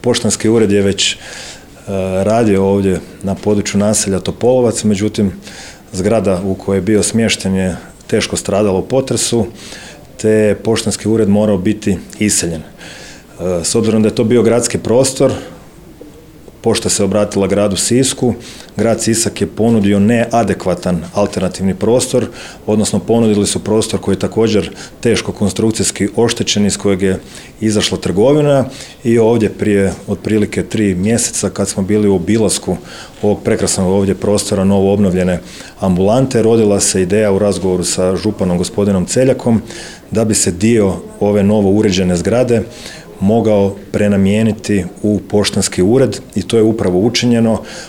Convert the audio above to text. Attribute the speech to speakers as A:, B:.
A: Poštanski ured je već radio ovdje na području naselja Topolovac, međutim zgrada u kojoj je bio smješten je teško stradala u potresu, te je poštanski ured morao biti iseljen. S obzirom da je to bio gradski prostor, pošta se obratila gradu Sisku, grad Sisak je ponudio neadekvatan alternativni prostor, odnosno ponudili su prostor koji je također teško konstrukcijski oštećen, iz kojeg je izašla trgovina, i ovdje prije otprilike 3 mjeseca kad smo bili u obilasku ovog prekrasnog ovdje prostora novo obnovljene ambulante, rodila se ideja u razgovoru sa županom gospodinom Celjakom da bi se dio ove novo uređene zgrade mogao prenamijeniti u poštanski ured, i to je upravo učinjeno,